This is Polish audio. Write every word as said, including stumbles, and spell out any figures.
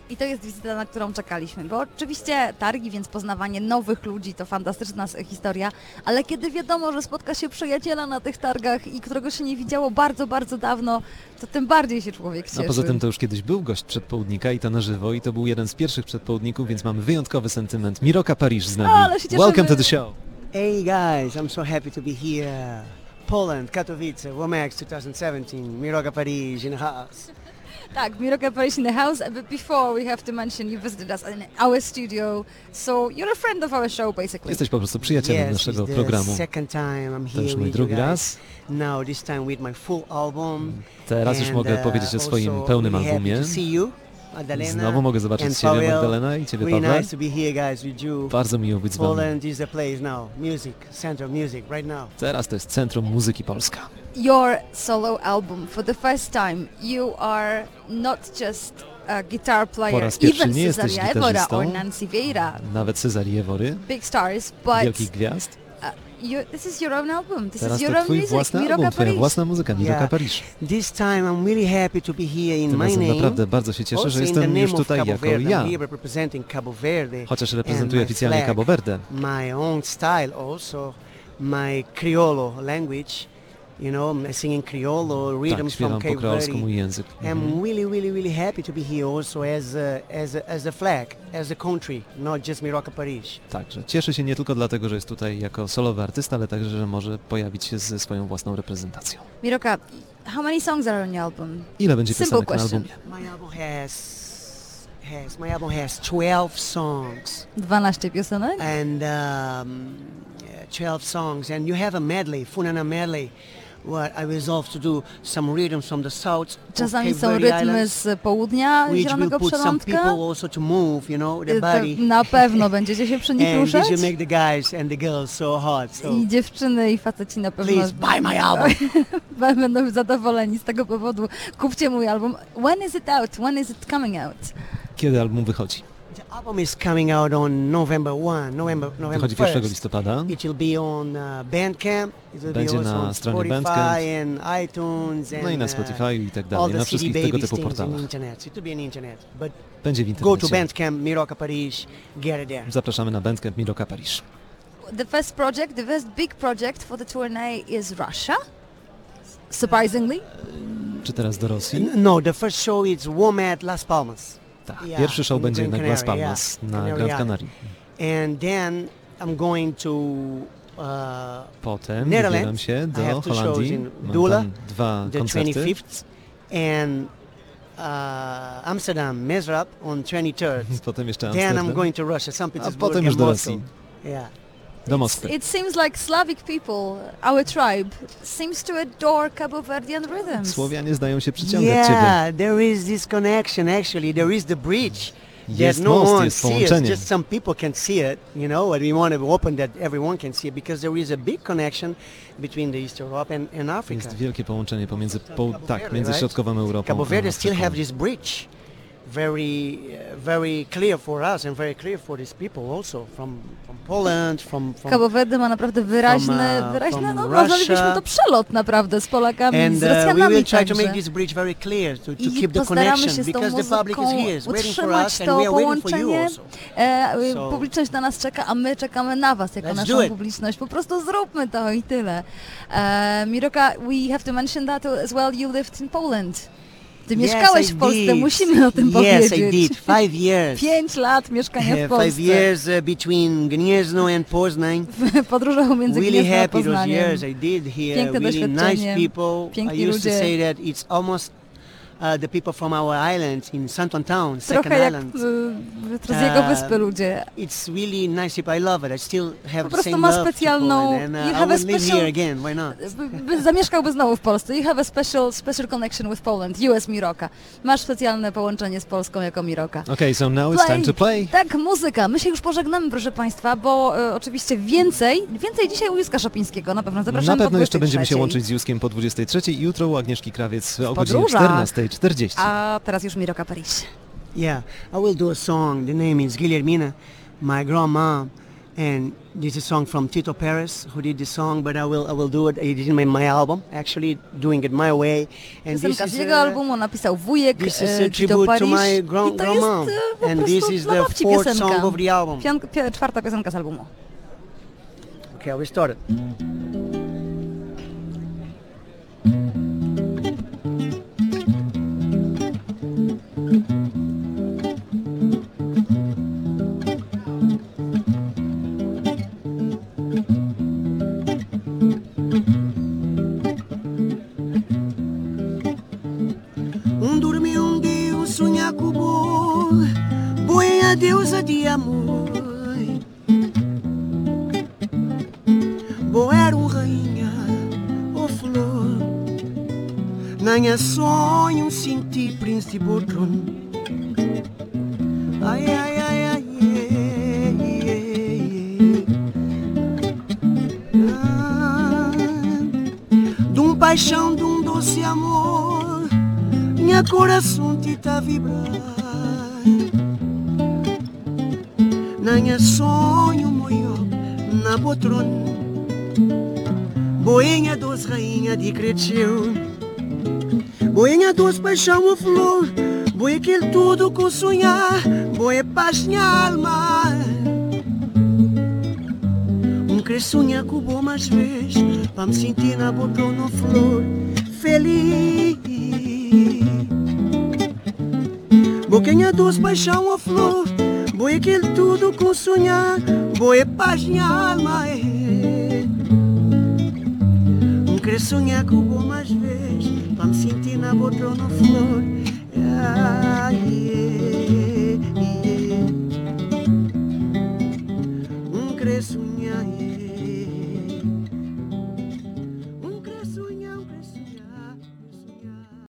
I to jest wizyta, na którą czekaliśmy, bo oczywiście targi, więc poznawanie nowych ludzi to fantastyczna historia, ale kiedy wiadomo, że spotka się przyjaciela na tych targach i którego się nie widziało bardzo, bardzo dawno, to tym bardziej się człowiek cieszy. A poza tym to już kiedyś był gość przedpołudnika i to na żywo i to był jeden z pierwszych przedpołudników, więc mamy wyjątkowy sentyment. Miroka Paris z nami. Ale się cieszymy. Welcome to the show. Hey guys, I'm so happy to be here. Poland, Katowice, WOMEX twenty seventeen, Miroka Paris in the house. Tak, Miroka Paris in the house, but before we have to mention you visited us in our studio, so you're a friend of our show basically. Jesteś po prostu przyjacielem yes, naszego it's the programu. second time I'm To here już mój with drugi you guys. raz. Now this time with my full album. Teraz już And, mogę uh, powiedzieć o swoim also pełnym really happy albumie. to see you, Magdalena, Znowu mogę zobaczyć and Ciebie, Paweł. Magdalena, i Ciebie, Really Pawle. nice to be here guys with you. Bardzo miło być z Wami. Poland is the place now. Music, center of music right now. Teraz to jest Centrum Muzyki Polska. Your solo album, for the first time, you are not just a guitar Po player, raz pierwszy even nie jesteś Cesaria Evora gitarzystą, or Nancy Vieira, nawet Cesarii Ewory, big stars, but wielkich gwiazd. uh, you, this is your own album, this Teraz is your to own Twój music, własny Miroka album, Twoja Paris. własna muzyka, Miroka Yeah. Paris. This time I'm really happy to be here in Tym my razem name. naprawdę bardzo się cieszę, że Also in the jestem name już of tutaj Cabo jako Verde. ja, I'm here representing Cabo Verde. chociaż and reprezentuję my oficjalnie flag, Cabo Verde. My own style also, my Criollo language, you know, I'm singing Criollo, Tak, rhythms from śpiewam po Cape kreolsku Verde. mój język. Mhm. I'm really, really, really happy to be here also as a, as a, as a flag, as a country, not just Miroka Paris. Także cieszę się nie tylko dlatego, że jest tutaj jako solowy artysta, ale także, że może pojawić się ze swoją własną reprezentacją. Miroka, how many songs are on your album? Ile będzie Simple piosenek na question. albumie? My album has, has my album has twelve songs. dwanaście piosenek? and um, yeah, twelve songs, and you have a medley, Funana medley, where I resolved to do some rhythms from the south of Czasami Cape są Verde rytmy Islands, z południa which will Zielonego put some Przylądka. people also to move, you know, the Y, to body, Na pewno będziecie się przy nich and ruszać. this will make the guys and the girls so hot. So I dziewczyny i faceci na pewno please buy my album. będą zadowoleni z tego powodu. Kupcie mój album. When is it out? When is it coming out? Kiedy album wychodzi? The album is coming out on November first, November November Wychodzi pierwszego first. listopada. It will be on uh, Bandcamp. It will Będzie be also na on stronie Spotify Bandcamp. and iTunes and No i na uh, Spotify i tak all dalej, the na C D wszystkich tego babies typu things in the portalach. internet. It will be on internet, but Będzie w go to internecie. Bandcamp, Miroka Paris, get it there. Zapraszamy na Bandcamp Miroka Paris. The first project, the first big project for the tournée is Russia. Surprisingly. Czy teraz do Rosji? N- No, the first show is WOMED Las Palmas, Tak. Yeah, Pierwszy show in będzie Gran na Las Canaria, Palmas, yeah. na Canary Grand Island. Canaria. and then I'm going to uh, Potem Netherlands. wybieram się I have do two shows Holandii. in Mam Dula, tam dwa the koncerty. twenty-fifth, and uh, Amsterdam, Mesrap on twenty-third. Potem jeszcze Then I'm Amsterdam. going to Russia, Saint A Petersburg, potem już and do Moscow. Rosji, Yeah. do Moskwy. It seems like Slavic people, our tribe, seems to adore Cabo Verdean rhythms. Słowianie zdają się przyciągać Ciebie. Yeah, there is this connection actually. There is the bridge Jest that no most, one jest sees. połączenie. Just some people can see it, you know, and we want to open that everyone can see it because there is a big connection between the East Europe and, and Africa. Jest wielkie połączenie pomiędzy, po, Cabo tak, Verde, między right? środkową Europą Cabo Verde a still Afryką. have this bridge, very, uh, very clear for us and very clear for these people also from from Poland, from from. Cabo Verde ma naprawdę wyraźny, From, uh, wyraźny, from no Russia. nazwalibyśmy to przelot naprawdę z Polakami, And z uh, we Rosjanami will try to także. make this bridge very clear to, to I keep the postaramy connection się z tą because the public is muzyką here, is waiting for utrzymać us, and to we are waiting for you połączenie. also. E, So- publiczność na nas czeka, a my czekamy na was jako Let's do naszą it. publiczność. Po prostu zróbmy to i tyle. E, Miroka, we have to mention that as well, you lived in Poland. Ty Yes, mieszkałeś I w Polsce, did. musimy o tym Yes, powiedzieć. I did. Five years. Pięć lat mieszkania w Polsce. Five years uh, between Gniezno and Poznań. Podróżował między Really Gniezno a happy those Poznaniem. years I did here. Piękne Really nice doświadczenie. people. Piękni I used to ludzie. say that it's almost uh, the people from our island in Santon Town, second Trochę jak island. y, z jego Uh, wyspy ludzie. It's really nice people. I love it. I still have Po the prostu same ma love to specjalną- Poland, and you uh, I have a would live special- here again. Why not? By- by- Zamieszkałby znowu w Polsce. You have a special, special connection with Poland. You as Miroka. Masz specjalne połączenie z Polską jako Miroka. Okay, so now it's time to play. Tak, muzyka. My się już pożegnamy, proszę Państwa, bo e, oczywiście więcej, więcej dzisiaj u Józka Szopińskiego. Na pewno zapraszamy Na pewno po jeszcze będziemy się dwudziestej łączyć z Józkiem po dwudziestej trzeciej i jutro u Agnieszki Krawiec o godzinie podróżach. czternastej czterdzieści. A teraz już Miroka Paris. Yeah, I will do a song. The name is Guillermina, my grandma, And this is a song from Tito Perez, who did this song, but I will I will do it. It is in my, my album, actually doing it my way. And this Piosenka z is jego uh, albumu napisał wujek this is e, a Tito tribute to Paris. my gran- I to grandma. jest e, po And prostu this is dla the babci fourth piosenka. song of the album. Piąt, pi- czwarta piosenka z albumu. Okay, we started. Um dormir um dia, um sonhar com o boi, boi a deusa de amor. Boi era um rainha, oh flor, nanha sonho senti príncipe botron. Ai, ai, ai, ai, ai, ai, ah, de um paixão, de um doce amor, minha coração te tá vibrar. Nanha sonho moio na botron. Boinha dos rainha de cresceu, boinha dos paixão o flor, boi aquele tudo com sonhar, boi paz minha alma. Um crescunha com bom mais vez, pra me sentir na botão no flor, feliz. Boquinha dos paixão o flor, boi aquele tudo com sonhar, boi paz minha alma. Querer sonhar com o bom mais vez, para me sentir na botão na flor. Ah, yeah.